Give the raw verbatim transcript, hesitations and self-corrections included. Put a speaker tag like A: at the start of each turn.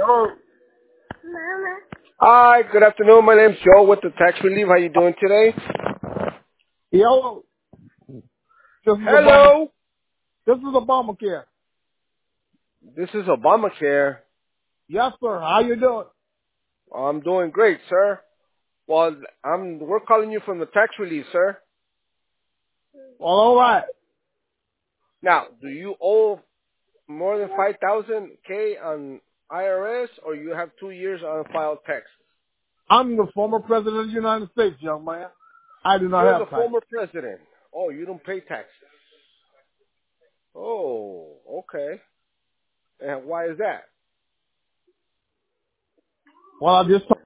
A: Hello.
B: Hi, good afternoon. My name's Joe with the Tax Relief. How you doing today?
A: Hello. This is Obama.
B: Hello.
A: This is Obamacare.
B: This is Obamacare.
A: Yes, sir. How you doing?
B: I'm doing great, sir. Well, I'm we're calling you from the Tax Relief, sir.
A: Well, all right.
B: Now, do you owe more than five thousand k on I R S, or you have two years on filed tax?
A: I'm the former president of the United States, young man. I do not
B: You're the
A: have time.
B: former president. Oh, you don't pay taxes. Oh, okay. And why is that?
A: Well, I just